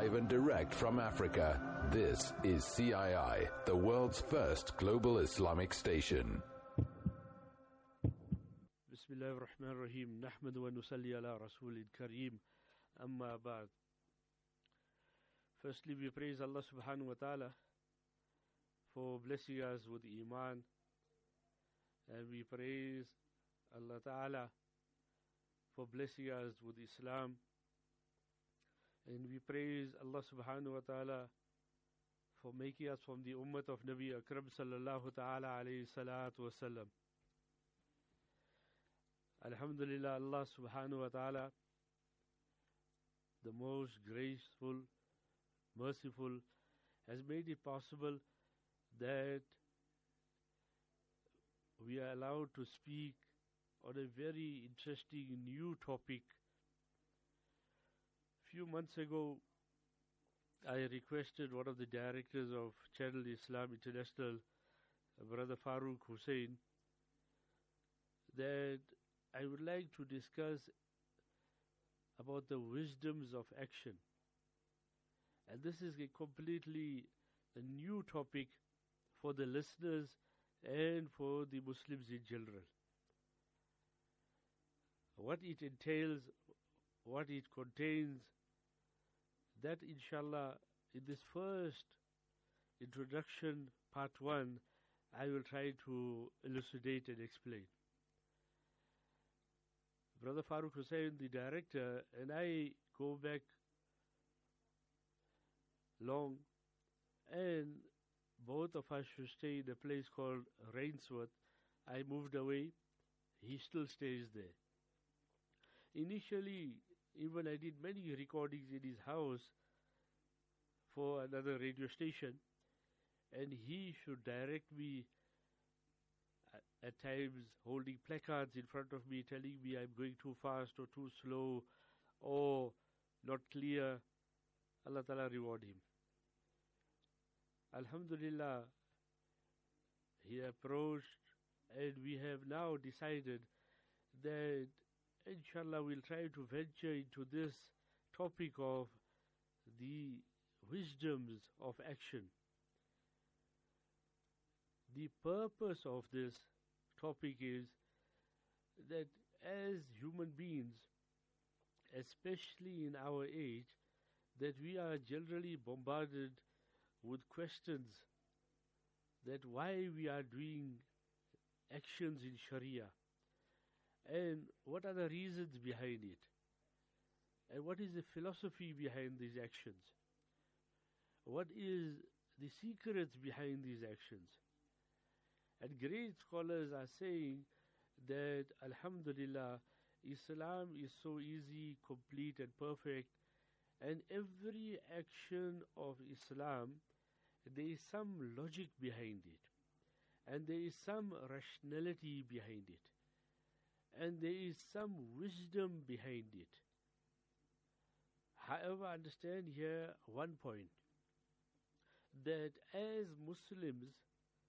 Live and direct from Africa, this is CII, the world's first global Islamic station. Bismillah ar-Rahman ar-Rahim. Nahmadu wa nusalli ala Rasulil Kareem. Amma ba'd. Firstly, we praise Allah subhanahu wa ta'ala for blessing us with Iman. And we praise Allah ta'ala for blessing us with Islam. And we praise Allah subhanahu wa ta'ala for making us from the ummah of Nabi Akram sallallahu ta'ala alayhi salatu wasalam. Alhamdulillah, Allah subhanahu wa ta'ala, the most graceful, merciful, has made it possible that we are allowed to speak on a very interesting new topic. Few months ago, I requested one of the directors of Channel Islam International, Brother Farooq Hussain, that I would like to discuss about the wisdoms of action. And this is a completely new topic for the listeners and for the Muslims in general. What it entails, what it contains, that inshallah in this first introduction, part 1, I will try to elucidate and explain. Brother Farooq Hussain, the director, and I go back long, and both of us should stay in a place called Rainsworth. I moved away, he still stays there. Initially, even I did many recordings in his house for another radio station, and he should direct me at times, holding placards in front of me, telling me I'm going too fast or too slow or not clear. Allah Ta'ala reward him. Alhamdulillah, he approached, and we have now decided that inshallah we'll try to venture into this topic of the wisdoms of action. The purpose of this topic is that as human beings, especially in our age, that we are generally bombarded with questions that why we are doing actions in Sharia, and what are the reasons behind it, and what is the philosophy behind these actions, what is the secrets behind these actions. And great scholars are saying that Alhamdulillah, Islam is so easy, complete and perfect, and every action of Islam, there is some logic behind it, and there is some rationality behind it, and there is some wisdom behind it. However, understand here one point, that as Muslims,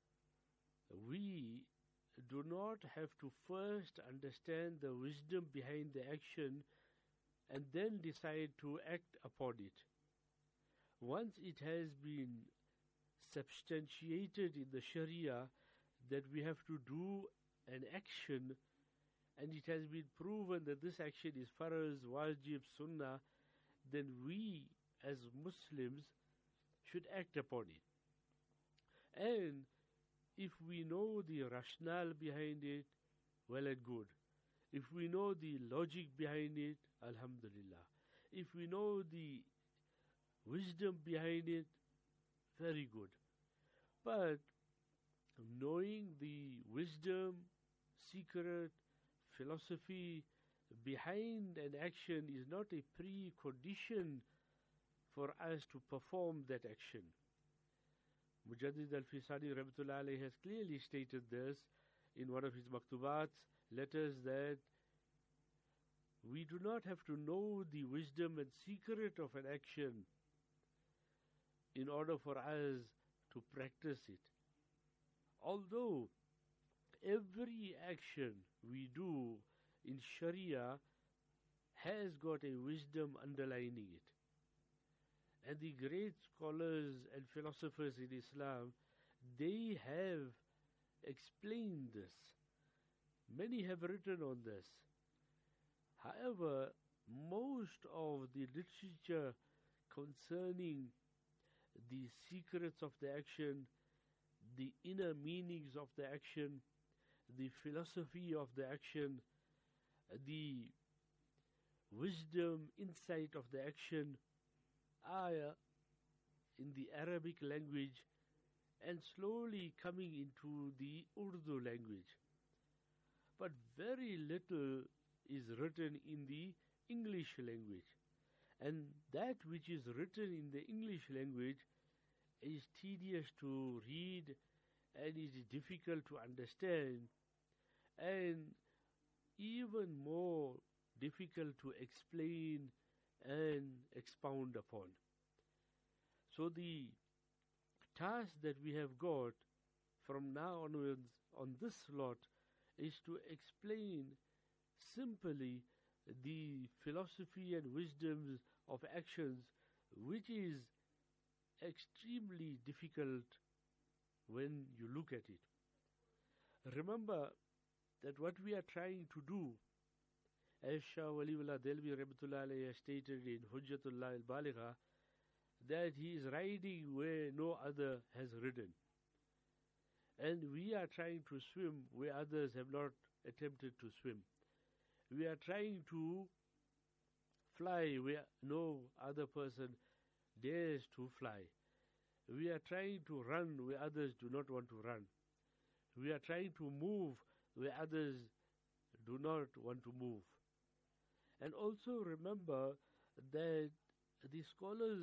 we do not have to first understand the wisdom behind the action and then decide to act upon it. Once it has been substantiated in the Sharia that we have to do an action, and it has been proven that this action is farz, wajib, sunnah, then we as Muslims should act upon it. And if we know the rationale behind it, well and good. If we know the logic behind it, Alhamdulillah. If we know the wisdom behind it, very good. But knowing the wisdom, secret, philosophy behind an action is not a precondition for us to perform that action. Mujaddid al-Fisani Rahmatullah Alayhi has clearly stated this in one of his maktubat letters, that we do not have to know the wisdom and secret of an action in order for us to practice it. Although every action we do in Sharia has got a wisdom underlining it. And the great scholars and philosophers in Islam, they have explained this. Many have written on this. However, most of the literature concerning the secrets of the action, the inner meanings of the action, the philosophy of the action, the wisdom, insight of the action are in the Arabic language and slowly coming into the Urdu language. But very little is written in the English language. And that which is written in the English language is tedious to read and is difficult to understand and even more difficult to explain and expound upon. So the task that we have got from now onwards on this slot is to explain simply the philosophy and wisdoms of actions, which is extremely difficult when you look at it. Remember that what we are trying to do, as Shah Waliullah Delvi Rahmatullah Alayhi has stated in Hujjatullah al-Baligha, that he is riding where no other has ridden. And we are trying to swim where others have not attempted to swim. We are trying to fly where no other person dares to fly. We are trying to run where others do not want to run. We are trying to move where others do not want to move. And also remember that the scholars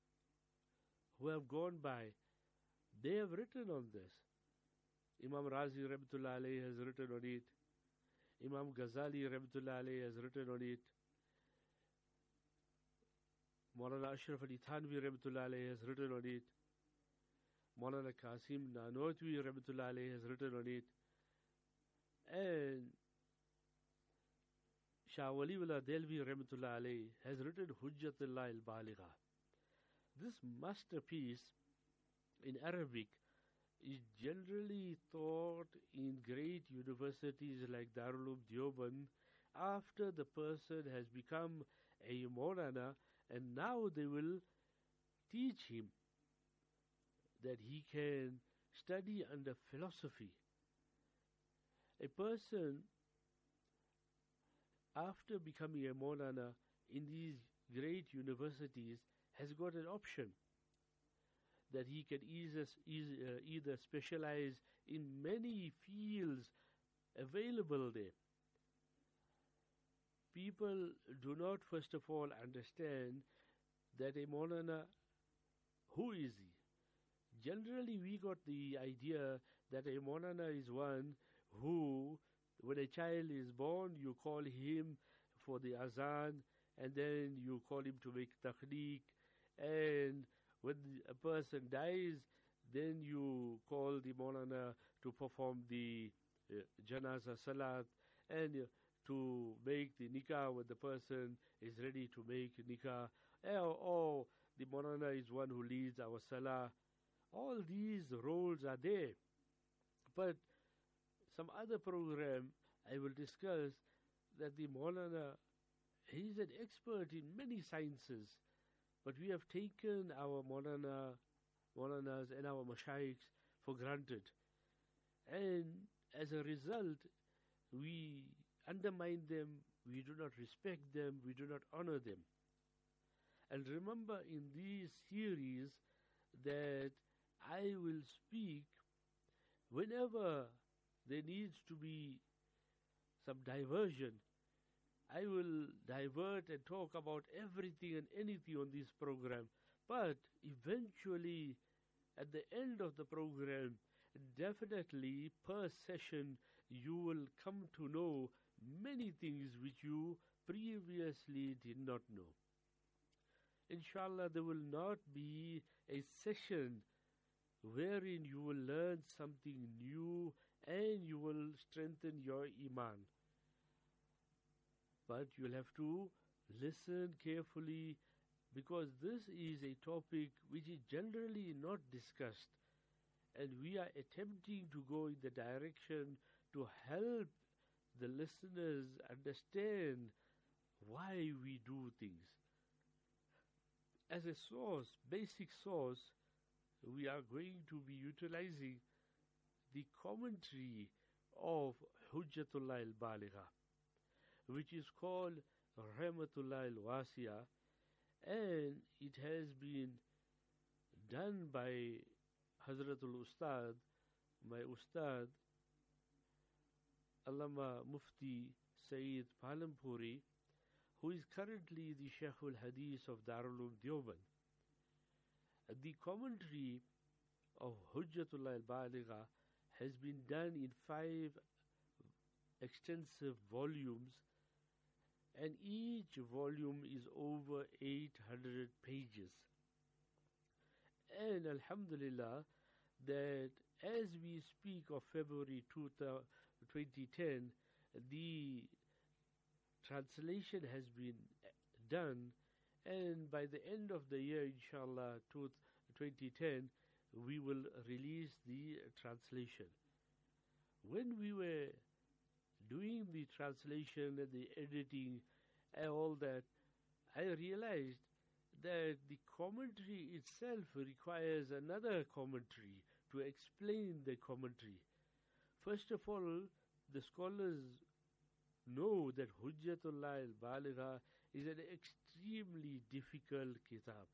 who have gone by, they have written on this. Imam Razi Rahmatullah Alayhi has written on it. Imam Ghazali Rahmatullah Alayhi has written on it. Maulana Ashraf Ali Thanvi Rahmatullah Alayhi has written on it. Maulana Qasim Nanotwi Rahmatullah Alayhi has written on it. And Shah Waliullah Delvi Rahmatullah Alayhi has written Hujjatullah al-Baligha. This masterpiece in Arabic is generally taught in great universities like Darul Uloom Deoband after the person has become a Maulana, and now they will teach him that he can study under philosophy. A person after becoming a Maulana in these great universities has got an option that he can either specialize in many fields available there. People do not first of all understand that a Maulana, who is he? Generally we got the idea that a Maulana is one who, when a child is born, you call him for the azan, and then you call him to make taqdeeq, and when a person dies, then you call the Maulana to perform the janaza salat, and to make the nikah when the person is ready to make nikah, or the Maulana is one who leads our salah. All these roles are there. But some other program I will discuss that the Maulana, he is an expert in many sciences, but we have taken our Maulanas and our Mashaykhs for granted. And as a result, we undermine them, we do not respect them, we do not honor them. And remember in these series that I will speak whenever there needs to be some diversion. I will divert and talk about everything and anything on this program. But eventually, at the end of the program, definitely per session, you will come to know many things which you previously did not know. Inshallah, there will not be a session wherein you will learn something new and you will strengthen your iman. But you'll have to listen carefully, because this is a topic which is generally not discussed, and we are attempting to go in the direction to help the listeners understand why we do things. As a source, basic source, we are going to be utilizing the commentary of Hujjatullah al-Baligha, which is called Rahmatullah al-Wasiya, and it has been done by Hazratul Ustad, my Ustad, Allama Mufti Sayyid Palampuri, who is currently the Shaykh al-Hadith of Darul Uloom Deoband. The commentary of Hujjatullah al-Baligha has been done in 5 extensive volumes, and each volume is over 800 pages. And Alhamdulillah, that as we speak of February 2010, the translation has been done, and by the end of the year, inshallah, 2010, we will release the translation. When we were doing the translation and the editing and all that, I realized that the commentary itself requires another commentary to explain the commentary. First of all, the scholars know that Hujjatullah al-Baligha is an extremely difficult kitab.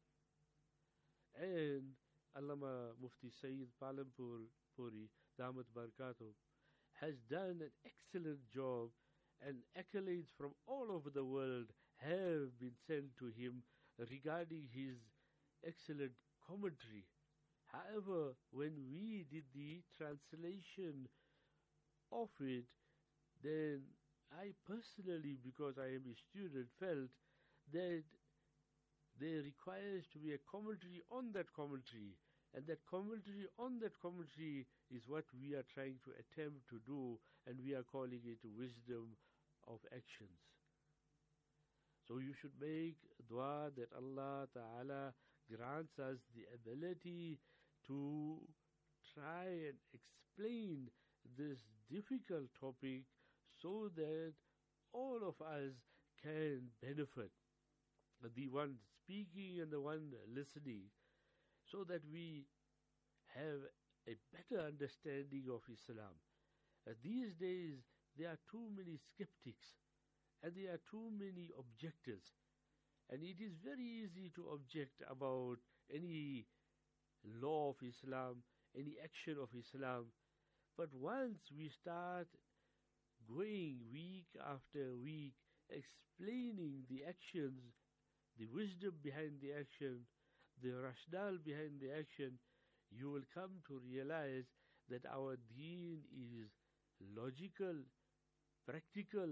And Allama Mufti Sayyid Palampuri, Damat Barakatuh, has done an excellent job, and accolades from all over the world have been sent to him regarding his excellent commentary. However, when we did the translation of it, then I personally, because I am a student, felt that there requires to be a commentary on that commentary, and that commentary on that commentary is what we are trying to attempt to do, and we are calling it wisdom of actions. So you should make dua that Allah Ta'ala grants us the ability to try and explain this difficult topic so that all of us can benefit, the one speaking and the one listening, so that we have a better understanding of Islam. These days, there are too many skeptics and there are too many objectors, and it is very easy to object about any law of Islam, any action of Islam. But once we start going week after week, explaining the actions, the wisdom behind the action, the rationale behind the action, you will come to realize that our deen is logical, practical,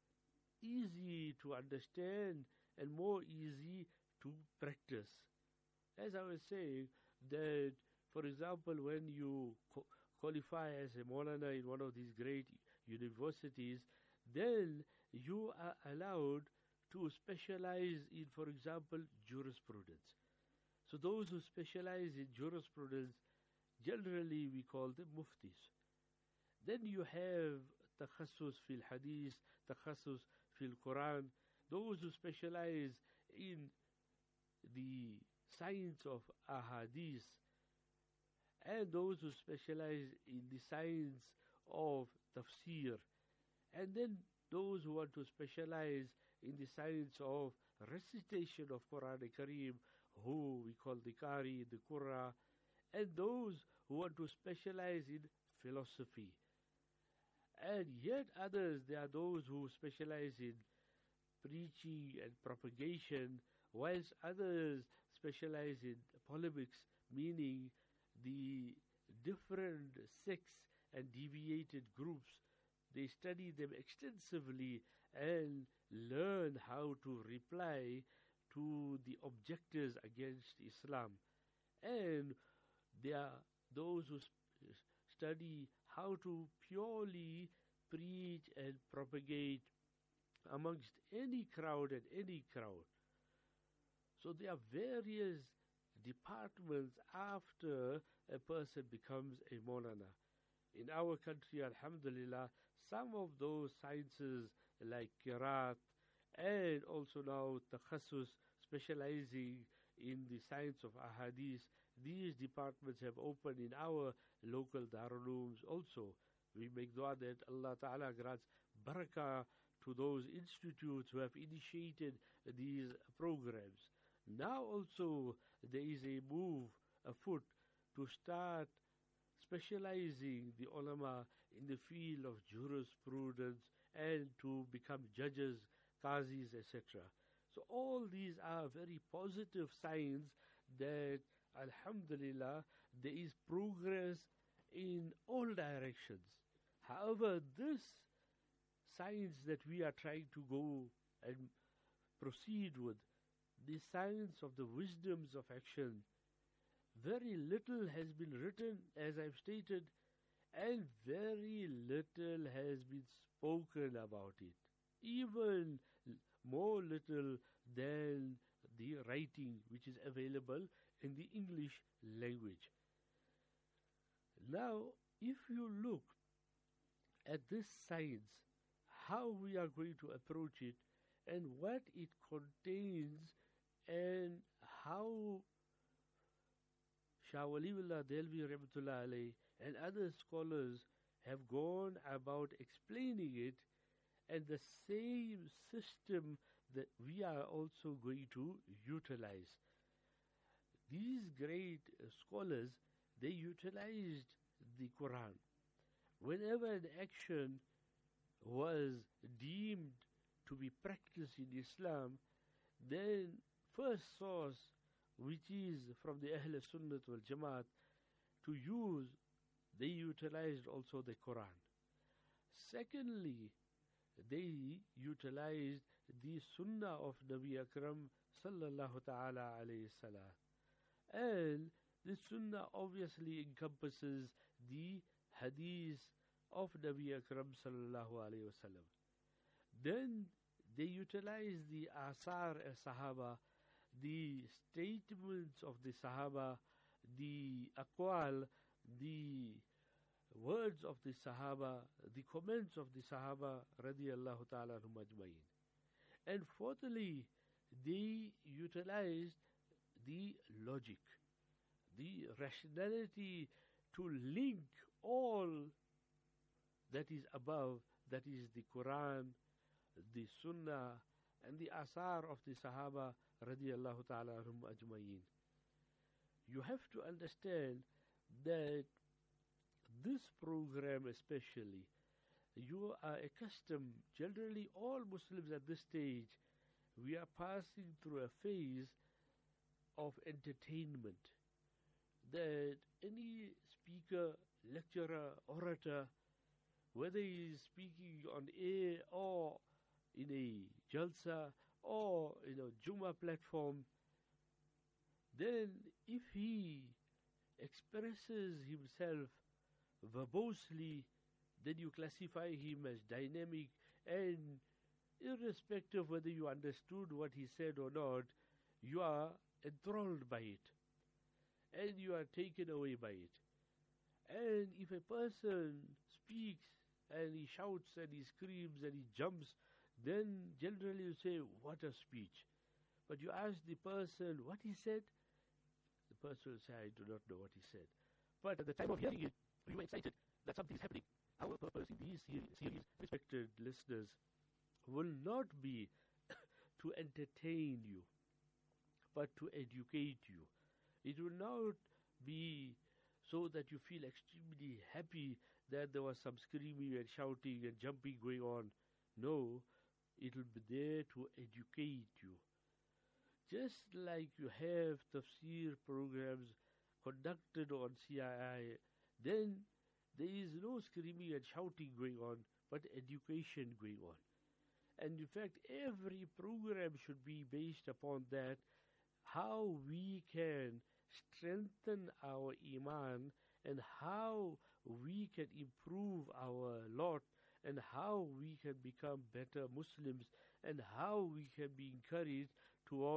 easy to understand, and more easy to practice. As I was saying, that, for example, when you qualify as a Maulana in one of these great universities, then you are allowed to specialize in, for example, jurisprudence. So those who specialize in jurisprudence, generally we call them muftis. Then you have takhassus fil hadith, takhassus fil Quran, those who specialize in the science of ahadith, and those who specialize in the science of tafsir, and then those who want to specialize in the science of recitation of Quran Kareem, who we call the Qari, the Qurra, and those who want to specialize in philosophy. And yet others, there are those who specialize in preaching and propagation, whilst others specialize in polemics, meaning the different sects and deviated groups. They study them extensively and learn how to reply to the objectors against Islam. And there are those who study how to purely preach and propagate amongst any crowd and any crowd. So there are various departments after a person becomes a Maulana. In our country, alhamdulillah, some of those sciences like Qiraat and also now Takhasus, specializing in the science of Ahadith, these departments have opened in our local Darulooms also. We make dua that Allah Ta'ala grants barakah to those institutes who have initiated these programs. Now also there is a move afoot to start specializing the ulama in the field of jurisprudence and to become judges, qazis, etc. So all these are very positive signs that alhamdulillah there is progress in all directions. However, this science that we are trying to go and proceed with, the science of the wisdoms of action, very little has been written, as I've stated, and very little has been spoken about it. Even more little than the writing which is available in the English language. Now, if you look at this science, how we are going to approach it and what it contains and how Shah Waliullah Delvi Rahmatullah Alayh and other scholars have gone about explaining it, and the same system that we are also going to utilize. These great scholars, they utilized the Quran. Whenever an action was deemed to be practiced in Islam, then first source, which is from the Ahl Sunnat wal Jamaat, to use, they utilized also the Quran. Secondly, they utilized the Sunnah of Nabi Akram sallallahu ta'ala alayhi salam. And the Sunnah obviously encompasses the Hadith of Nabi Akram sallallahu alayhi wasallam. Then they utilize the Asar al-Sahaba, the statements of the Sahaba, the Aqwal, the words of the Sahaba, the comments of the Sahaba radiyallahu ta'ala anhum ajma'in. And fourthly, they utilized the logic, the rationality to link all that is above, that is the Quran, the Sunnah, and the Asar of the Sahaba radiyallahu ta'ala anhum ajma'in. You have to understand that this program especially, you are accustomed, generally all Muslims at this stage, we are passing through a phase of entertainment, that any speaker, lecturer, orator, whether he is speaking on air or in a jalsa or in a Jummah platform, then if he expresses himself verbosely, then you classify him as dynamic, and irrespective whether you understood what he said or not, you are enthralled by it and you are taken away by it. And if a person speaks and he shouts and he screams and he jumps, then generally you say, what a speech. But you ask the person what he said, the person will say, I do not know what he said. But at the time of hearing it, you were excited that something is happening. Our purpose in these series, respected listeners, will not be to entertain you, but to educate you. It will not be so that you feel extremely happy that there was some screaming and shouting and jumping going on. No, it will be there to educate you. Just like you have tafsir programs conducted on CII, then there is no screaming and shouting going on, but education going on. And in fact, every program should be based upon that, how we can strengthen our iman and how we can improve our lot and how we can become better Muslims and how we can be encouraged towards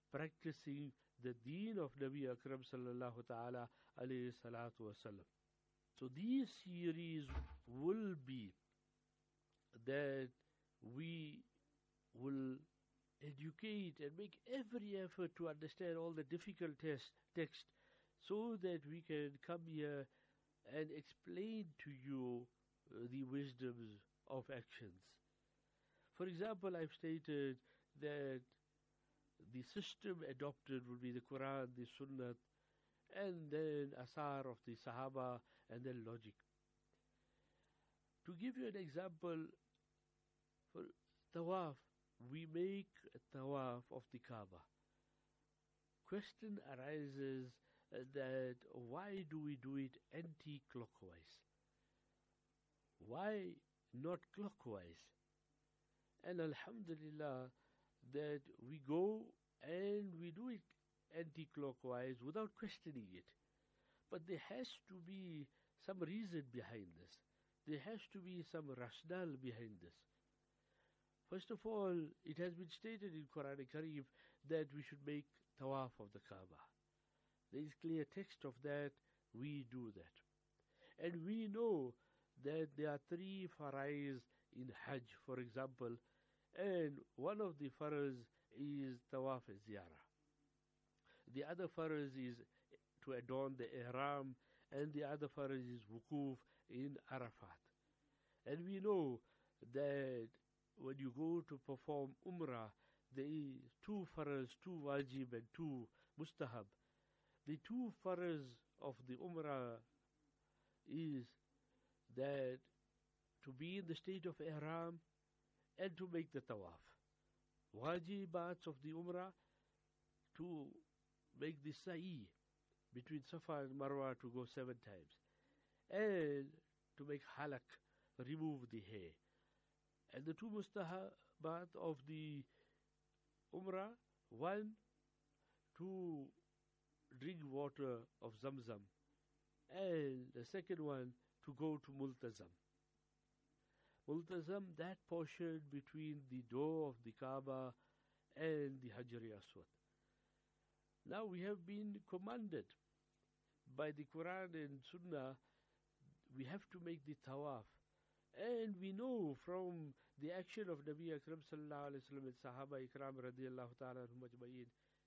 practicing the deen of Nabi Akram sallallahu ta'ala alayhi salatu wasalam. So these series will be that we will educate and make every effort to understand all the difficult text so that we can come here and explain to you the wisdoms of actions. For example, I've stated that the system adopted will be the Quran, the Sunnah, and then Asar of the Sahaba, and then logic. To give you an example, for tawaf, we make a tawaf of the Kaaba. Question arises that why do we do it anti-clockwise? Why not clockwise? And alhamdulillah that we go and we do it anti-clockwise without questioning it. But there has to be some reason behind this. There has to be some rationale behind this. First of all, it has been stated in Quran Kareem that we should make tawaf of the Kaaba. There is clear text of that, we do that. And we know that there are 3 farais in Hajj, for example, and one of the farais is tawaf ziyarah. The other farais is to adorn the ihram, and the other farais is wukuf in Arafat. And we know that when you go to perform umrah, there is 2 farais, 2 wajib and 2 mustahab. The 2 farais of the umrah is that to be in the state of ihram and to make the tawaf. Wajibats of the umrah, to make the sa'i between Safa and Marwa, to go 7 times, and to make halak, remove the hair. And the 2 mustahabat of the umrah, one, to drink water of Zamzam, and the second one, to go to Multazam. Multazam, that portion between the door of the Kaaba and the Hajar-i-Aswad. Now we have been commanded by the Quran and Sunnah, we have to make the tawaf. And we know from the action of Nabi Akram sallallahu alayhi wa sallam and Sahaba Ikram radiyallahu ta'ala anhum ajma'in.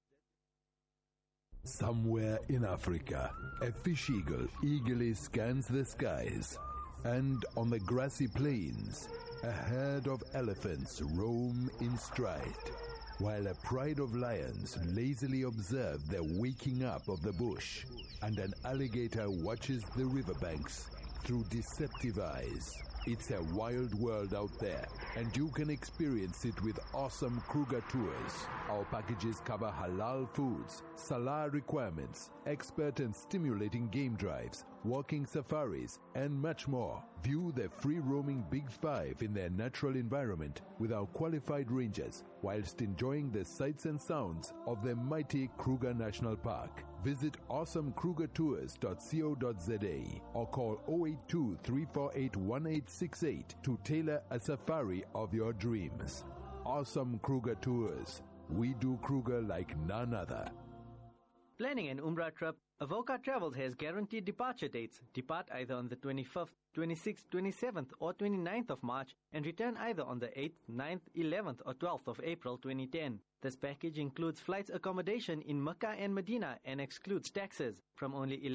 Somewhere in Africa, a fish eagle eagerly scans the skies. And on the grassy plains, a herd of elephants roam in stride, while a pride of lions lazily observe the waking up of the bush, and an alligator watches the riverbanks through deceptive eyes. It's a wild world out there, and you can experience it with awesome Kruger tours. Our packages cover halal foods, salah requirements, expert and stimulating game drives, walking safaris, and much more. View the free-roaming Big Five in their natural environment with our qualified rangers, whilst enjoying the sights and sounds of the mighty Kruger National Park. Visit awesomekrugertours.co.za or call 082-348-1868 to tailor a safari of your dreams. Awesome Kruger Tours. We do Kruger like none other. Planning an Umrah trip, Avoca Travels has guaranteed departure dates. Depart either on the 25th, 26th, 27th or 29th of March and return either on the 8th, 9th, 11th or 12th of April 2010. This package includes flights accommodation in Mecca and Medina and excludes taxes from only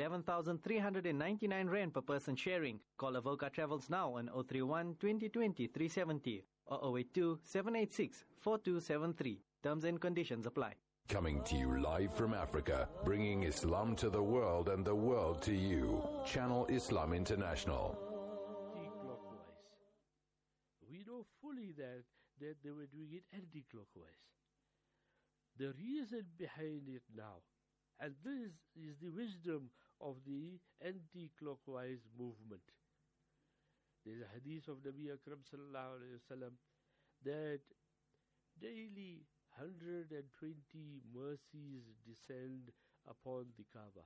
11,399 Rand per person sharing. Call Avoca Travels now on 031 2020 370 or 082 786 4273. Terms and conditions apply. Coming to you live from Africa, bringing Islam to the world and the world to you. Channel Islam International. Anti-clockwise. We know fully that they were doing it anti-clockwise. The reason behind it now, and this is the wisdom of the anti-clockwise movement. There's a hadith of Nabi Akram sallallahu alayhi wa sallam that daily 120 mercies descend upon the Kaaba,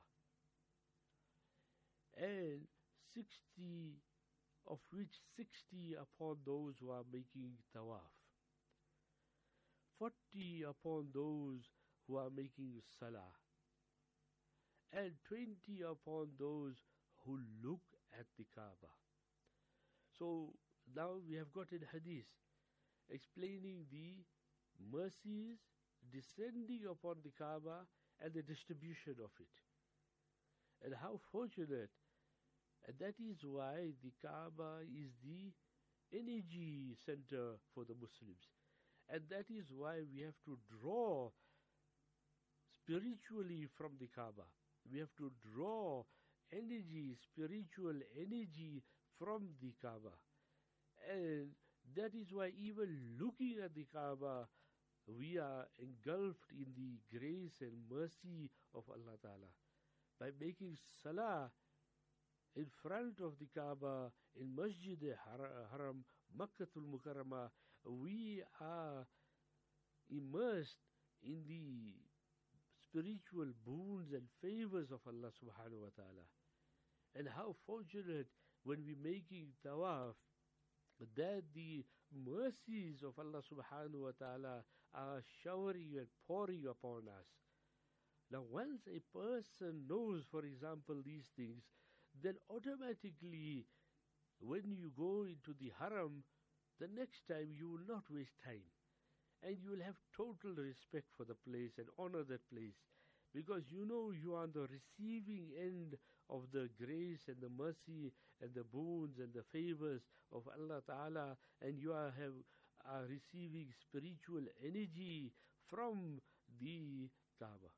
and 60 of which 60 upon those who are making tawaf, 40 upon those who are making salah, and 20 upon those who look at the Kaaba. So now we have got a hadith explaining the mercies descending upon the Kaaba and the distribution of it. And how fortunate. And that is why the Kaaba is the energy center for the Muslims. And that is why we have to draw spiritually from the Kaaba. We have to draw energy, spiritual energy from the Kaaba. And that is why even looking at the Kaaba, we are engulfed in the grace and mercy of Allah Ta'ala. By making salah in front of the Kaaba, in Masjid Haram, Makkatul Mukarramah, we are immersed in the spiritual boons and favors of Allah Subhanahu wa Ta'ala. And how fortunate when we're making tawaf that the mercies of Allah Subhanahu wa Ta'ala are showering and pouring upon us. Now once a person knows, for example, these things, then automatically when you go into the haram, the next time you will not waste time. And you will have total respect for the place and honor that place. Because you know you are on the receiving end of the grace and the mercy and the boons and the favors of Allah Ta'ala, and you are receiving spiritual energy from the Kaaba.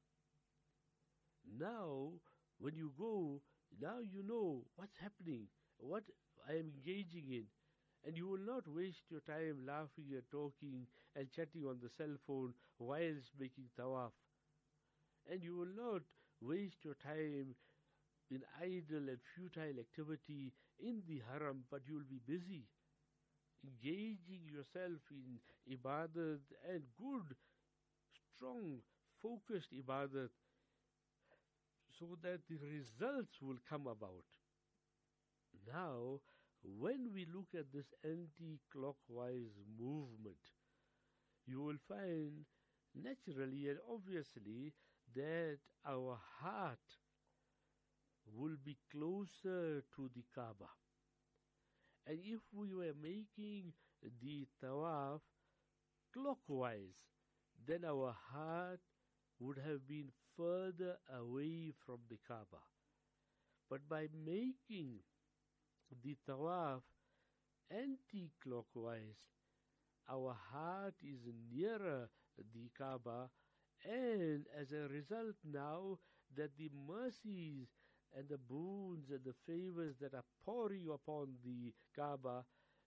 Now, when you go, now you know what's happening, what I am engaging in. And you will not waste your time laughing and talking and chatting on the cell phone whilst making tawaf. And you will not waste your time in idle and futile activity in the haram, but you will be busy, engaging yourself in ibadat and good, strong, focused ibadat, so that the results will come about. Now, when we look at this anti-clockwise movement, you will find naturally and obviously that our heart will be closer to the Kaaba. And if we were making the tawaf clockwise, then our heart would have been further away from the Kaaba. But by making the tawaf anti-clockwise, our heart is nearer the Kaaba, and as a result now that the mercies and the boons and the favors that are pouring upon the Kaaba,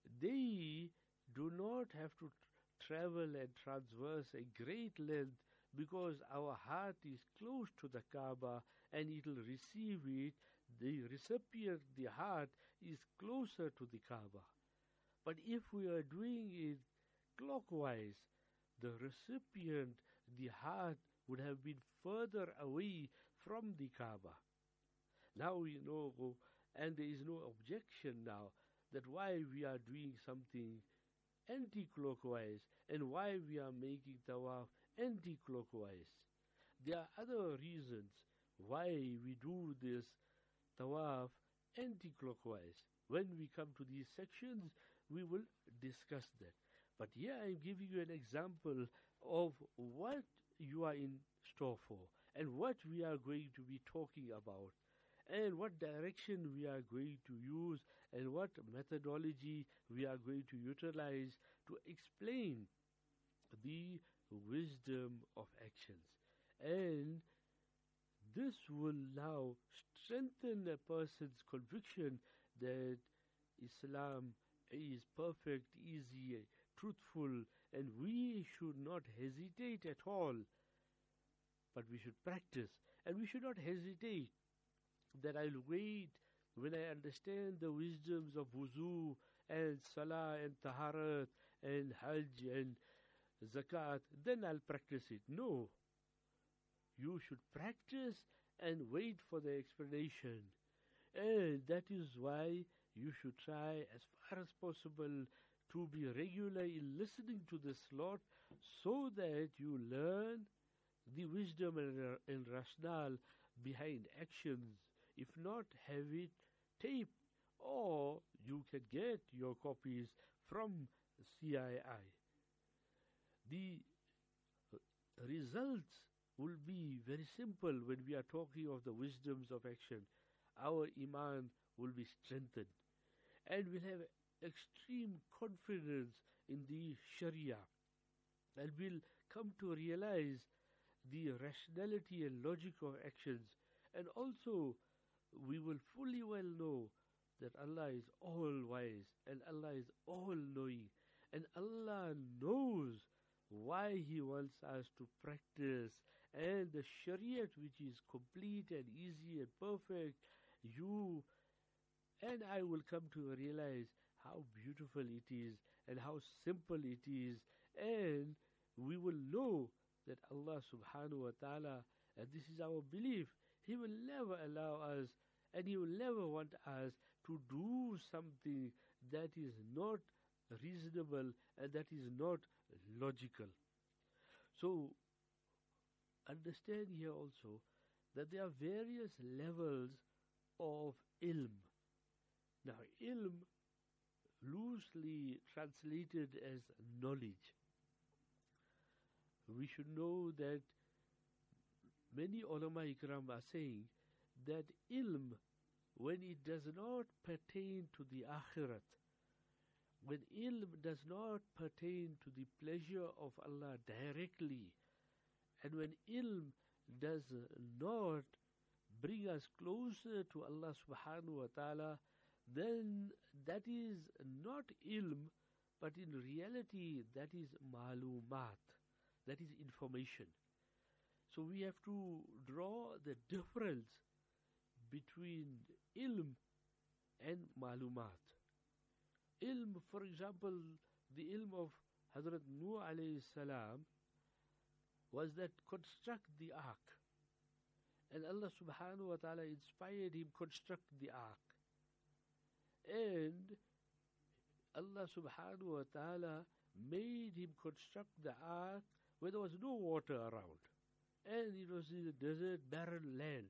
they do not have to travel and traverse a great length, because our heart is close to the Kaaba and it will receive it. The recipient, the heart, is closer to the Kaaba. But if we are doing it clockwise, the recipient, the heart, would have been further away from the Kaaba. Now we know, and there is no objection now, that why we are doing something anti-clockwise and why we are making tawaf anti-clockwise. There are other reasons why we do this tawaf anti-clockwise. When we come to these sections, we will discuss that. But here I am giving you an example of what you are in store for and what we are going to be talking about and what direction we are going to use and what methodology we are going to utilize to explain the wisdom of actions. And this will now strengthen a person's conviction that Islam is perfect, easy, truthful, and we should not hesitate at all, but we should practice. And we should not hesitate that I'll wait when I understand the wisdoms of wuzu and salah and taharat and hajj and zakat, then I'll practice it. No. You should practice and wait for the explanation. And that is why you should try as far as possible to be regular in listening to this lot, so that you learn the wisdom and rationale behind actions. If not, have it taped, or you can get your copies from CII. The results will be very simple when we are talking of the wisdoms of action. Our iman will be strengthened, and we'll have extreme confidence in the Sharia, and we'll come to realize the rationality and logic of actions, and also we will fully well know that Allah is all wise and Allah is all knowing, and Allah knows why He wants us to practice, and the Shariat, which is complete and easy and perfect, you and I will come to realize how beautiful it is and how simple it is, and we will know that Allah subhanahu wa ta'ala, and this is our belief, He will never allow us and He will never want us to do something that is not reasonable and that is not logical. So understand here also that there are various levels of ilm. Now, ilm, loosely translated as knowledge. We should know that many ulama ikram are saying that ilm, when it does not pertain to the akhirat, when ilm does not pertain to the pleasure of Allah directly, and when ilm does not bring us closer to Allah subhanahu wa ta'ala, then that is not ilm, but in reality that is malumat, that is information. So we have to draw the difference between ilm and malumat. Ilm, for example, the ilm of Hazrat Nuh alayhi salam was that construct the ark. And Allah subhanahu wa ta'ala inspired him construct the ark. And Allah subhanahu wa ta'ala made him construct the ark where there was no water around. And it was in a desert, barren land.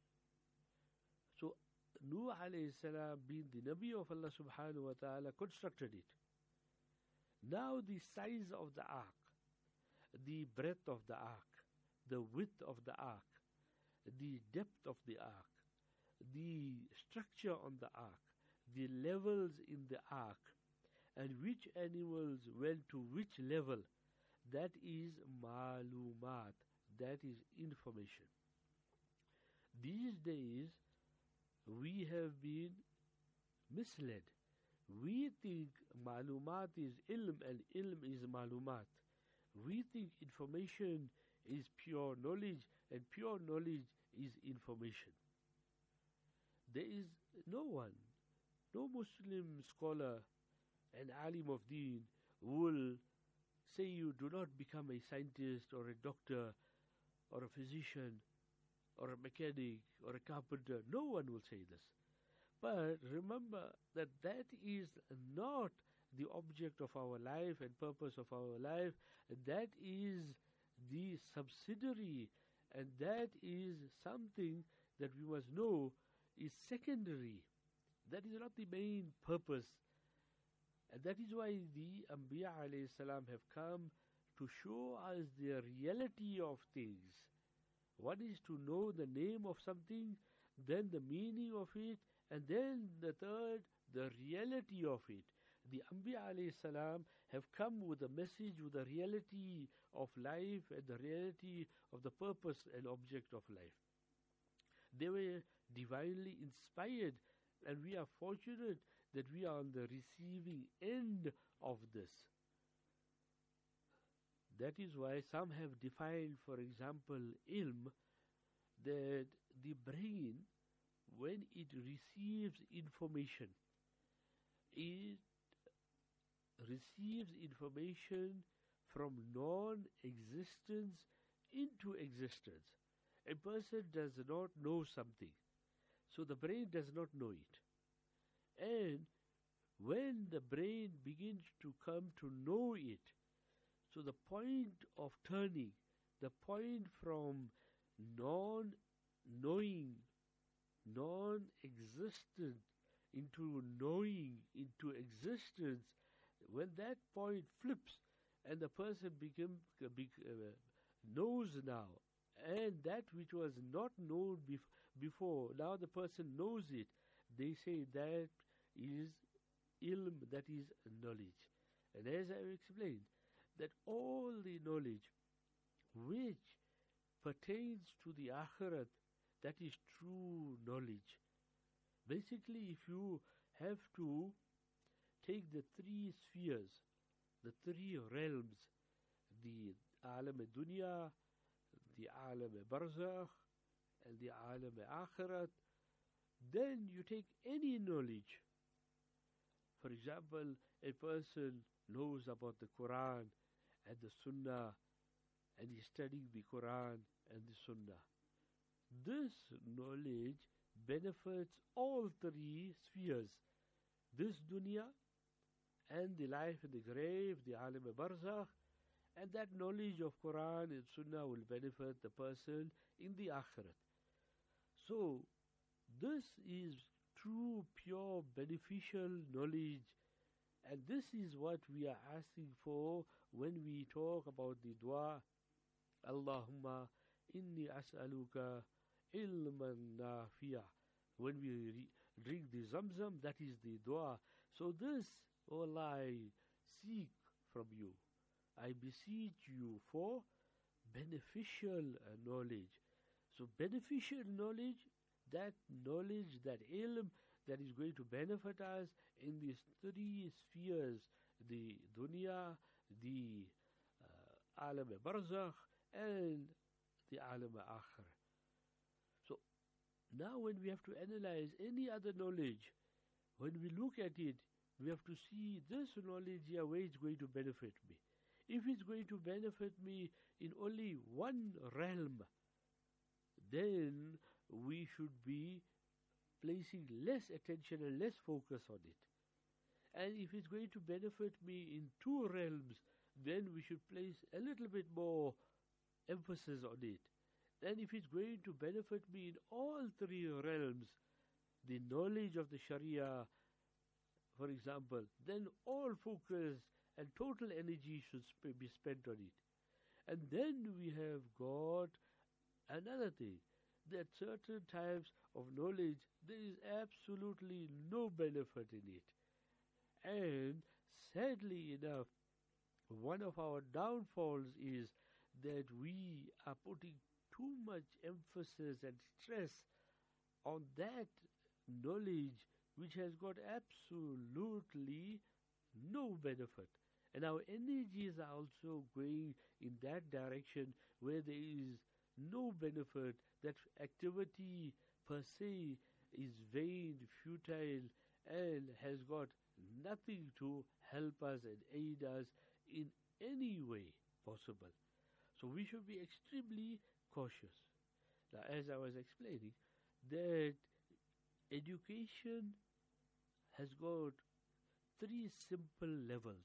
So Nuh alayhi salam, being the Nabi of Allah subhanahu wa ta'ala, constructed it. Now the size of the ark, the breadth of the ark, the width of the ark, the depth of the ark, the structure on the ark, the levels in the ark, and which animals went to which level, that is malumat, that is information. These days, we have been misled. We think malumat is ilm and ilm is malumat. We think information is pure knowledge and pure knowledge is information. There is no one, no Muslim scholar and alim of deen will say you do not become a scientist or a doctor or a physician or a mechanic or a carpenter. No one will say this. But remember that that is not the object of our life and purpose of our life. That is the subsidiary, and that is something that we must know is secondary. That is not the main purpose. And that is why the Anbiya alayhi salam have come to show us the reality of things. One is to know the name of something, then the meaning of it, and then the third, the reality of it. The Anbiya alayhi salam have come with a message, with the reality of life and the reality of the purpose and object of life. They were divinely inspired, and we are fortunate that we are on the receiving end of this. That is why some have defined, for example, ilm, that the brain, when it receives information, it receives information from non-existence into existence. A person does not know something, so the brain does not know it. And when the brain begins to come to know it, so the point of turning, the point from non-knowing, non-existent into knowing, into existence, when that point flips and the person knows now, and that which was not known before, now the person knows it, they say that is ilm, that is knowledge. And as I explained, that all the knowledge which pertains to the akhirat, that is true knowledge. Basically, if you have to take the three spheres, the three realms, the alam dunya, the alam barzakh, and the alam akhirat, then you take any knowledge. For example, a person knows about the Quran and the Sunnah, and he's studying the Quran and the Sunnah. This knowledge benefits all three spheres, this dunya and the life in the grave, the alam barzakh, and that knowledge of Quran and Sunnah will benefit the person in the akhirat. So, this is true, pure, beneficial knowledge, and this is what we are asking for when we talk about the dua. Allahumma inni as'aluka ilman nafi'a. When we drink the zamzam, that is the dua. So this, oh Allah, I seek from you, I beseech you for beneficial knowledge. So beneficial knowledge, that ilm that is going to benefit us in these three spheres, the dunya, the alam barzakh, and the alam akhir. So now when we have to analyze any other knowledge, when we look at it, we have to see this knowledge here, where it's going to benefit me. If it's going to benefit me in only one realm, then we should be placing less attention and less focus on it. And if it's going to benefit me in two realms, then we should place a little bit more emphasis on it. And if it's going to benefit me in all three realms, the knowledge of the Sharia, for example, then all focus and total energy should be spent on it. And then we have got another thing, that certain types of knowledge, there is absolutely no benefit in it. And sadly enough, one of our downfalls is that we are putting too much emphasis and stress on that knowledge which has got absolutely no benefit. And our energies are also going in that direction where there is no benefit. That activity per se is vain, futile, and has got nothing to help us and aid us in any way possible. So we should be extremely cautious. Now, as I was explaining, that education has got three simple levels.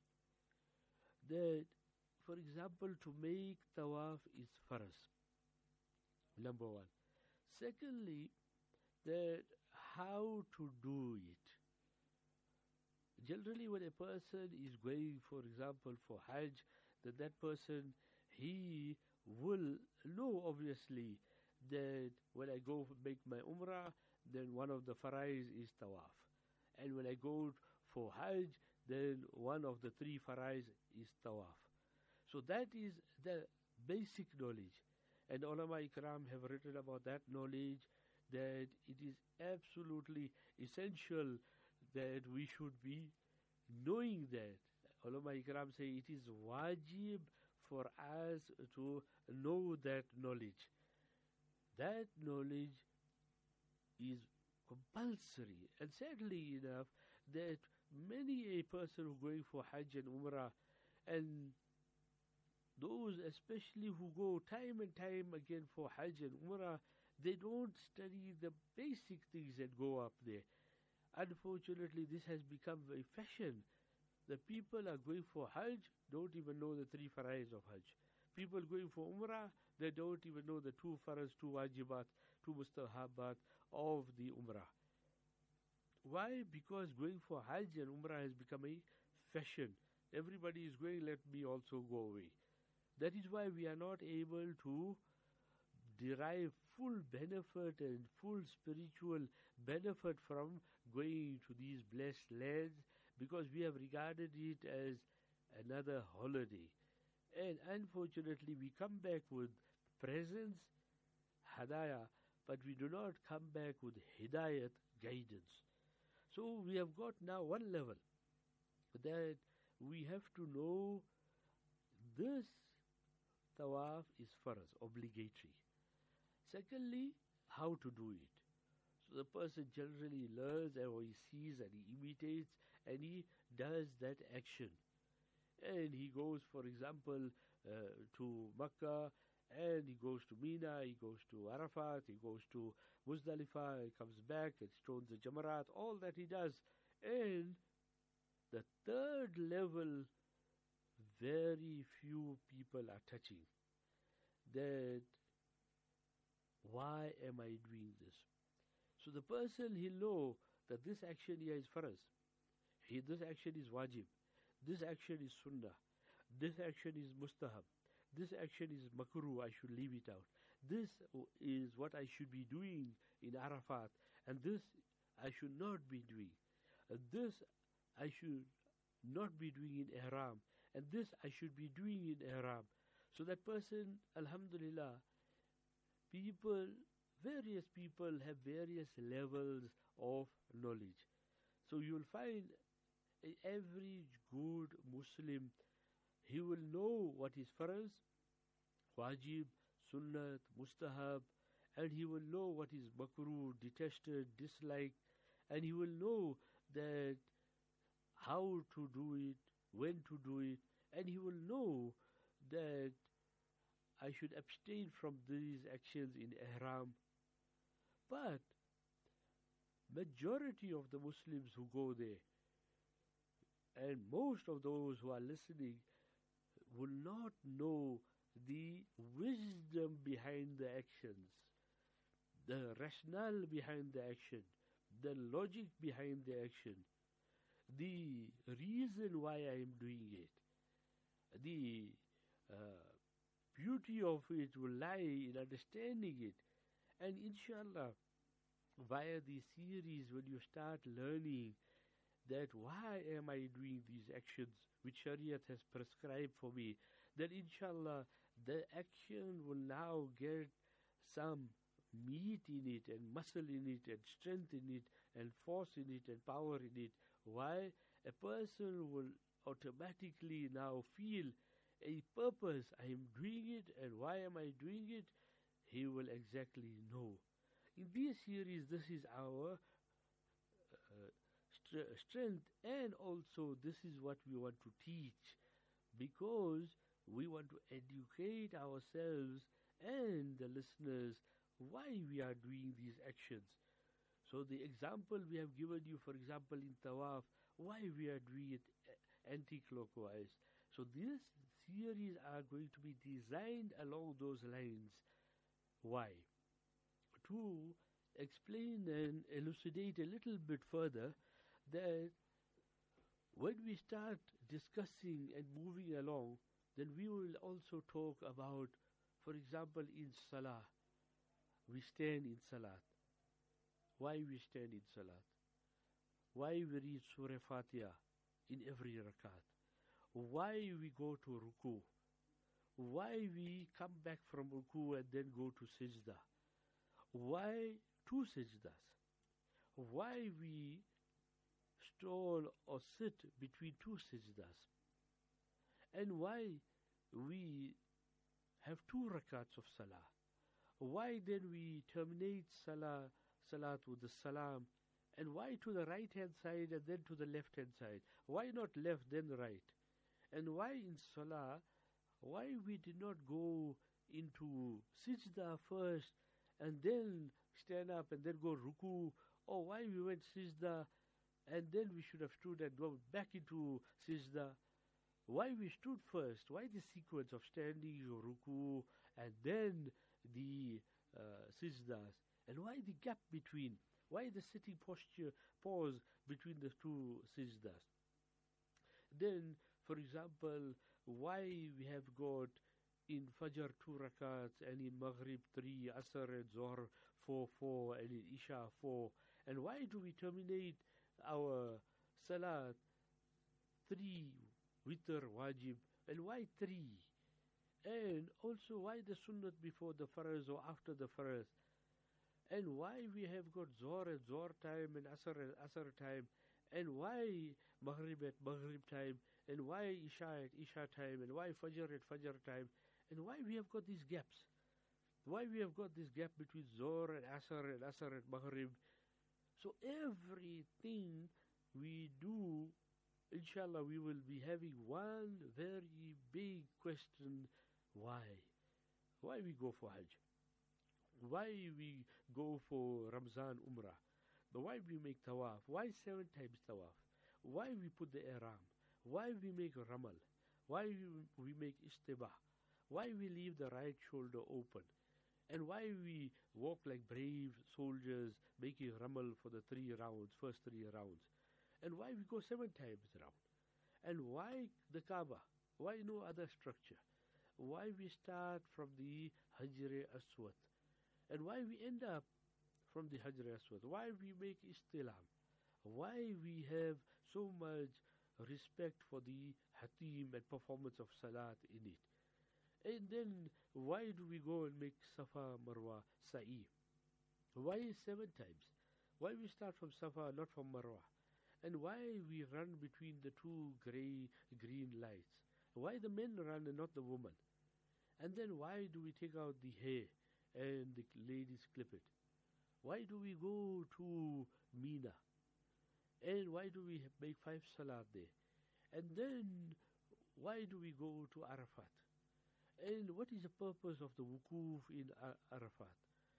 That, for example, to make tawaf is faraz, number one. Secondly, that how to do it. Generally, when a person is going, for example, for Hajj, that person, he will know obviously that when I go make my Umrah, then one of the farais is tawaf. And when I go for Hajj, then one of the three farais is tawaf. So that is the basic knowledge. And ulama ikram have written about that knowledge, that it is absolutely essential that we should be knowing that. Ulama ikram say it is wajib for us to know that knowledge. That knowledge is compulsory. And sadly enough, that many a person who going for Hajj and Umrah, and those especially who go time and time again for Hajj and Umrah, they don't study the basic things that go up there. Unfortunately, this has become a fashion. The people are going for Hajj, don't even know the three farais of Hajj. People going for Umrah, they don't even know the two faraz, two wajibat, two mustahabat of the Umrah. Why? Because going for Hajj and Umrah has become a fashion. Everybody is going, let me also go away. That is why we are not able to derive full benefit and full spiritual benefit from going to these blessed lands, because we have regarded it as another holiday. And unfortunately, we come back with presents, hadaya, but we do not come back with hidayat, guidance. So we have got now one level that we have to know this tawaf is farz, obligatory. Secondly, how to do it. So the person generally learns or he sees and he imitates and he does that action. And he goes, for example, to Makkah, and he goes to Mina, he goes to Arafat, he goes to Muzdalifah, he comes back and stones the Jamarat, all that he does. And the third level, very few people are touching. That, why am I doing this? So the person, he'll know that this action here is faraz. This action is wajib. This action is sunnah. This action is mustahab. This action is makruh, I should leave it out. This is what I should be doing in Arafat, and this I should not be doing. This I should not be doing in Ihram, and this I should be doing in Ihram. So that person, alhamdulillah, various people have various levels of knowledge. So you will find an average good Muslim, he will know what is faraz, wajib, sunnat, mustahab, and he will know what is makruh, detested, disliked, and he will know that how to do it, when to do it, and he will know that I should abstain from these actions in ihram. But majority of the Muslims who go there, and most of those who are listening, will not know the wisdom behind the actions, the rationale behind the action, the logic behind the action, the reason why I am doing it. The beauty of it will lie in understanding it. And inshallah, via these series, when you start learning that why am I doing these actions which Shariat has prescribed for me, then inshallah the action will now get some meat in it and muscle in it and strength in it and force in it and power in it. Why? A person will automatically now feel a purpose. I am doing it, and why am I doing it? He will exactly know. In this series, this is our strength, and also this is what we want to teach, because we want to educate ourselves and the listeners why we are doing these actions. So the example we have given you, for example, in Tawaf, why we are doing it anti-clockwise. So these series are going to be designed along those lines. Why? To explain and elucidate a little bit further that when we start discussing and moving along, then we will also talk about, for example, in Salah, we stand in Salat. Why we stand in Salat? Why we read Surah Fatiha in every rakat? Why we go to Ruku? Why we come back from Ruku and then go to Sajda? Why two Sajdas? Why we stall or sit between two Sajdas? And why we have two rakats of Salah? Why then we terminate Salat with the Salam? And why to the right hand side and then to the left hand side? Why not left then right? And why in Salah, why we did not go into Sajda first and then stand up and then go Ruku? Or why we went Sajda and then we should have stood and gone back into Sajda? why we stood first, why the sequence of standing, ruku, and then the sijdas, and why the gap between, why the sitting posture, pause between the two sijdas. Then, for example, why we have got in Fajr 2 rakats, and in Maghrib 3, Asr and Zohr 4, and in Isha 4, and why do we terminate our Salat 3 witr wajib, and why 3? And also why the sunnat before the faraz or after the faraz? And why we have got Zohr at Zohr time and Asr at Asr time, and why Maghrib at Maghrib time, and why Isha at Isha time, and why Fajr at Fajr time, and why we have got these gaps? Why we have got this gap between Zohr and Asr at Maghrib? So everything we do, inshallah, we will be having one very big question: why? Why we go for Hajj? Why we go for Ramzan Umrah? But why we make Tawaf? Why 7 times Tawaf? Why we put the Ihram? Why we make Ramal? Why we make Istibah? Why we leave the right shoulder open? And why we walk like brave soldiers making Ramal for the 3 rounds, first 3 rounds? And why we go 7 times round? And why the Kaaba? Why no other structure? Why we start from the Hajr Aswad? And why we end up from the Hajr Aswad? Why we make Istilam? Why we have so much respect for the Hatim and performance of Salat in it? And then why do we go and make Safa Marwa Sa'i? Why 7 times? Why we start from Safa, not from Marwa? And why we run between the 2 green lights? Why the men run and not the woman? And then why do we take out the hair and the ladies clip it? Why do we go to Mina? And why do we make 5 salat there? And then why do we go to Arafat? And what is the purpose of the wukuf in Arafat?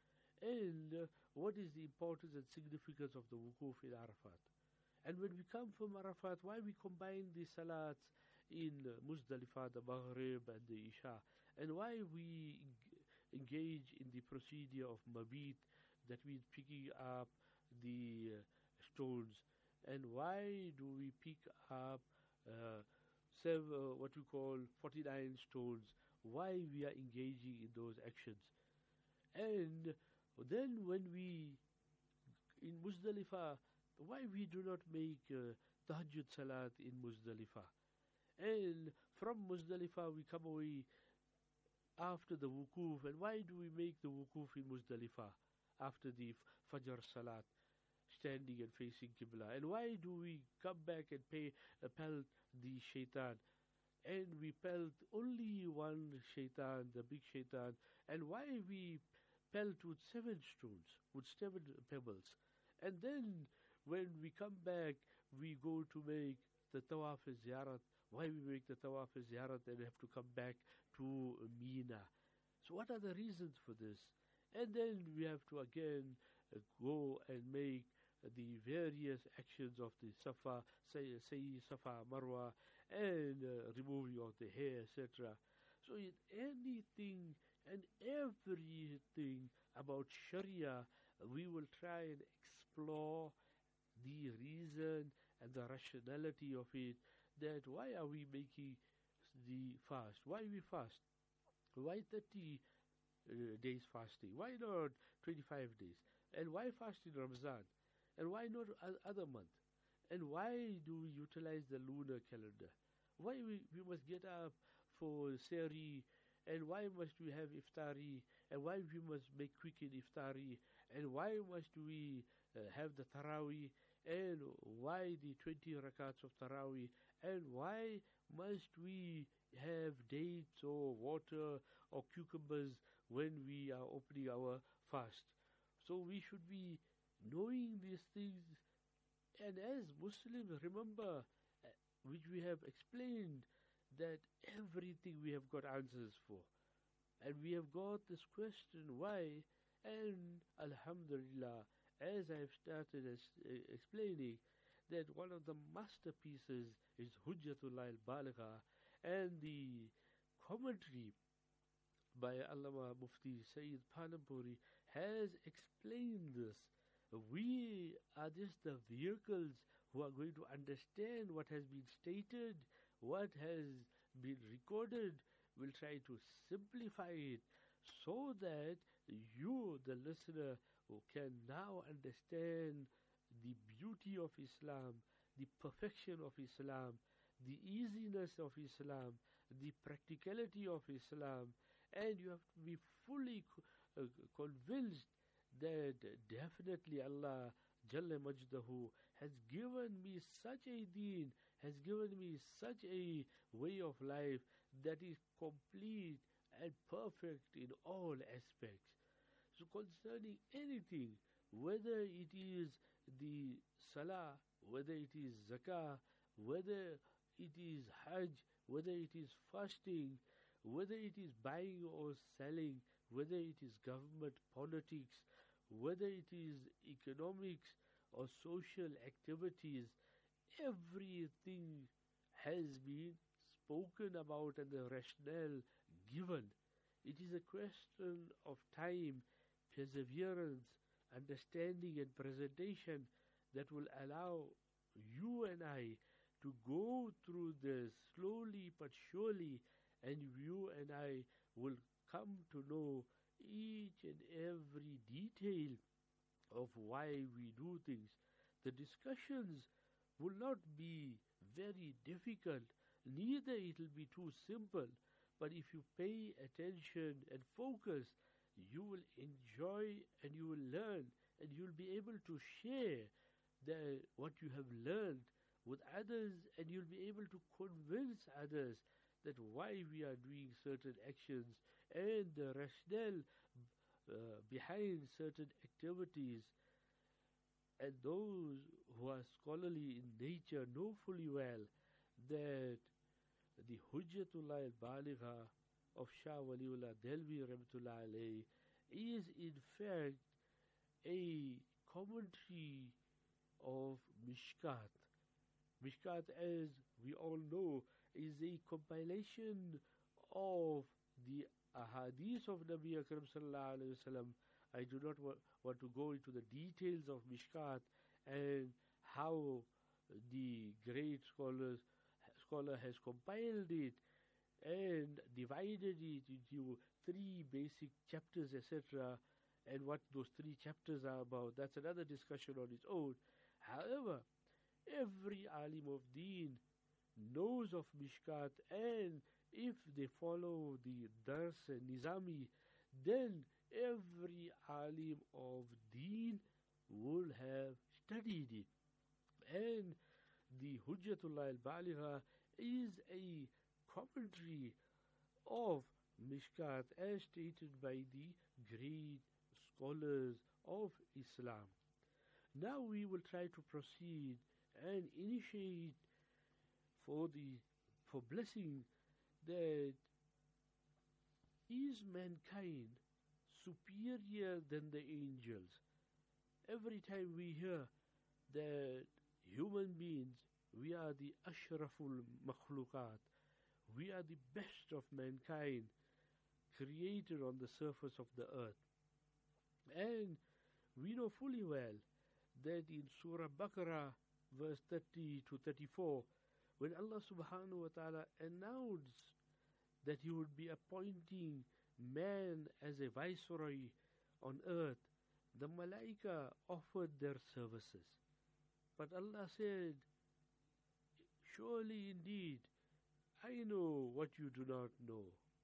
And what is the importance and significance of the wukuf in Arafat? And when we come from Arafat, why we combine the salats in Muzdalifah, the Maghrib and the Isha? And why we engage in the procedure of Mabit, that means picking up the stones? And why do we pick up what we call 49 stones? Why we are engaging in those actions? And then when we, in Muzdalifah, why we do not make Tahajjud Salat in Muzdalifah? And from Muzdalifah we come away after the wukuf. And why do we make the wukuf in Muzdalifah after the Fajr Salat, standing and facing Qibla? And why do we come back and pelt the shaitan? And we pelt only one shaitan, the big shaitan. And why we pelt with 7 stones, with 7 pebbles? And then when we come back, we go to make the Tawaf al-Ziyarat. Why we make the Tawaf al-Ziyarat and have to come back to Mina? So what are the reasons for this? And then we have to again go and make the various actions of the Safa, say Safa, Marwa, and removing of the hair, etc. So in anything and everything about Sharia, we will try and explore the reason and the rationality of it, that why are we making the fast? Why we fast? Why 30 days fasting? Why not 25 days? And why fast in Ramzan? And why not other month? And why do we utilize the lunar calendar? Why we must get up for Sehri? And why must we have Iftari? And why we must make quick in Iftari? And why must we have the Taraweeh? And why the 20 rakats of Taraweeh? And why must we have dates or water or cucumbers when we are opening our fast? So we should be knowing these things. And as Muslims, remember, which we have explained, that everything we have got answers for. And we have got this question, why? And Alhamdulillah, as I have started explaining, that one of the masterpieces is Hujjatullah al-Baligha, And the commentary by Allama Mufti Sayyid Panampuri has explained this. We are just the vehicles who are going to understand what has been stated, what has been recorded. We'll try to simplify it so that you, the listener, who can now understand the beauty of Islam, the perfection of Islam, the easiness of Islam, the practicality of Islam, and you have to be fully convinced that definitely Allah Jalla Majdahu has given me such a deen, has given me such a way of life that is complete and perfect in all aspects. So concerning anything, whether it is the salah, whether it is zakah, whether it is hajj, whether it is fasting, whether it is buying or selling, whether it is government politics, whether it is economics or social activities, everything has been spoken about and the rationale given. It is a question of time, perseverance, understanding and presentation that will allow you and I to go through this slowly but surely, and you and I will come to know each and every detail of why we do things. The discussions will not be very difficult, neither it will be too simple, but if you pay attention and focus, you will enjoy and you will learn, and you will be able to share what you have learned with others, and you'll be able to convince others that why we are doing certain actions and the rationale behind certain activities. And those who are scholarly in nature know fully well that the Hujjatullah al-Baligha of Shah Waliullah Delvi Rahmatullah alayhi is in fact a commentary of Mishkat. Mishkat, as we all know, is a compilation of the ahadith of Nabi Akram sallallahu alayhi wasallam. I do not want to go into the details of Mishkat and how the great scholar has compiled it and divided it into 3 basic chapters, etc., and what those 3 chapters are about. That's another discussion on its own. However, every alim of deen knows of Mishkat, and if they follow the Dars and Nizami, then every alim of deen will have studied it. And the Hujjatullah al-Baligha is a commentary of Mishkat as stated by the great scholars of Islam. Now we will try to proceed and initiate for blessing that is mankind superior than the angels. Every time we hear that human beings, we are the ashraful makhluqat, we are the best of mankind created on the surface of the earth. And we know fully well that in Surah Baqarah, verse 30 to 34, when Allah subhanahu wa ta'ala announced that He would be appointing man as a viceroy on earth, the Malaika offered their services. But Allah said, surely indeed, I know what you do not know.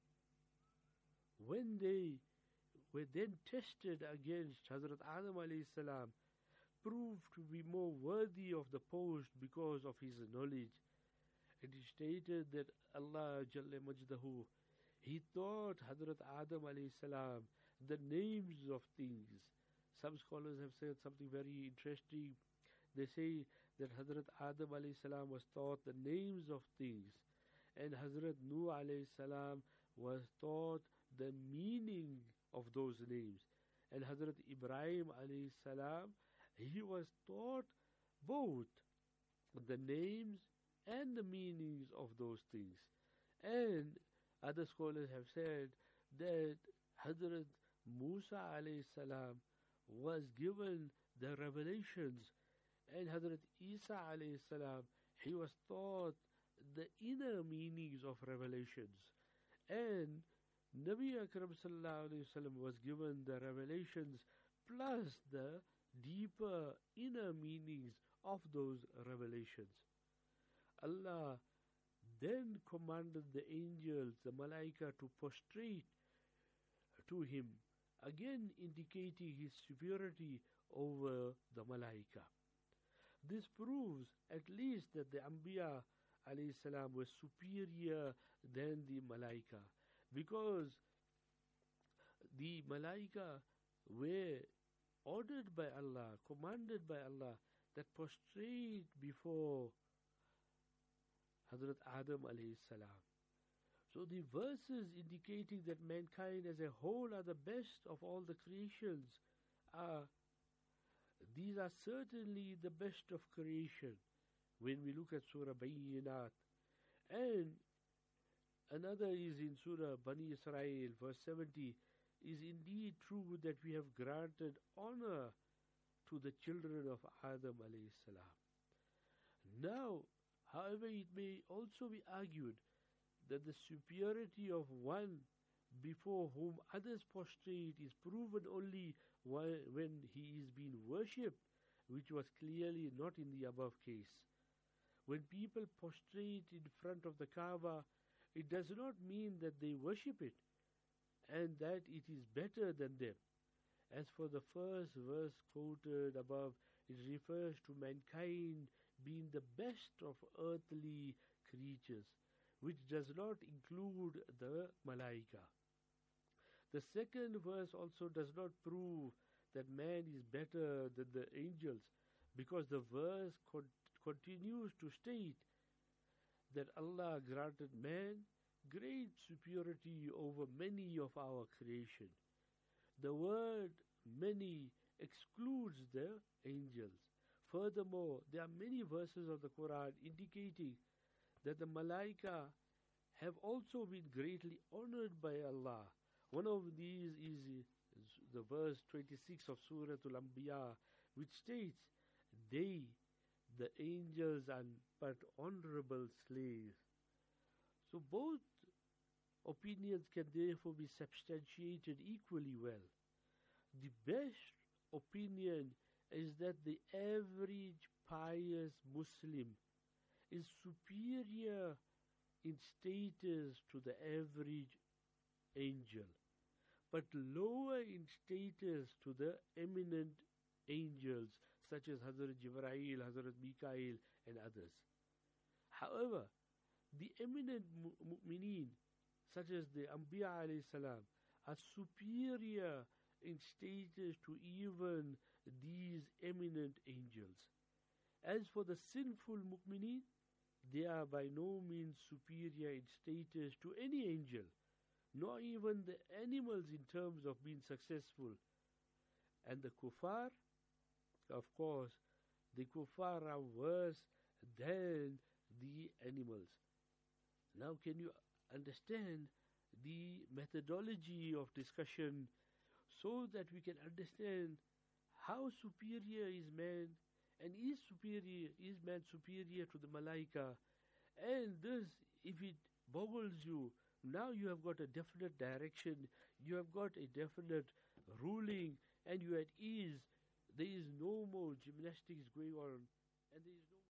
When they were then tested against Hazrat Adam alayhi salam, proved to be more worthy of the post because of his knowledge. It is stated that Allah Jalla Majdahu, He taught Hazrat Adam alayhi salam the names of things. Some scholars have said something very interesting. They say that Hazrat Adam alayhi salam was taught the names of things, and Hazrat Nuh alayhi salam was taught the meaning of those names, and Hazrat Ibrahim alayhi salam, he was taught both the names and the meanings of those things. And other scholars have said that Hazrat Musa alayhi salam was given the revelations, and Hazrat Isa alayhi salam, he was taught the inner meanings of revelations. And Nabi Akram sallallahu alayhi wasallam was given the revelations plus the deeper inner meanings of those revelations. Allah then commanded the angels, the malaika, to prostrate to him, again indicating his superiority over the malaika. This proves at least that the Anbiya alayhi salam was superior than the malaika, because the malaika were ordered by Allah, commanded by Allah, that prostrate before Hazrat Adam alayhi salam. So the verses indicating that mankind as a whole are the best of all the creations these are certainly the best of creation when we look at Surah Bayyinat. And another is in Surah Bani Israel, verse 70, is indeed true that we have granted honor to the children of Adam alayhi salam. Now, however, it may also be argued that the superiority of one before whom others prostrate is proven only when he is being worshipped, which was clearly not in the above case. When people prostrate in front of the Kaaba, it does not mean that they worship it and that it is better than them. As for the first verse quoted above, it refers to mankind being the best of earthly creatures, which does not include the malaika. The second verse also does not prove that man is better than the angels, because the verse continues to state that Allah granted man great superiority over many of our creation. The word many excludes the angels. Furthermore, there are many verses of the Quran indicating that the malaika have also been greatly honored by Allah. One of these is the verse 26 of Surah Al-Anbiya, which states, they, the angels, are but honorable slaves. So both opinions can therefore be substantiated equally well. The best opinion is that the average pious Muslim is superior in status to the average angel, but lower in status to the eminent angels such as Hazrat Jibreel, Hazrat Mikael and others. However, the eminent mu'mineen such as the Anbiya alayhi salam are superior in status to even these eminent angels. As for the sinful mu'mineen, they are by no means superior in status to any angel, nor even the animals in terms of being successful. And the kuffar, of course, the kuffar are worse than the animals. Now can you understand the methodology of discussion so that we can understand how superior is man, and is man superior to the malaika? And this, if it boggles you, now you have got a definite direction, you have got a definite ruling, and you are at ease. There is no more gymnastics going on, and there is no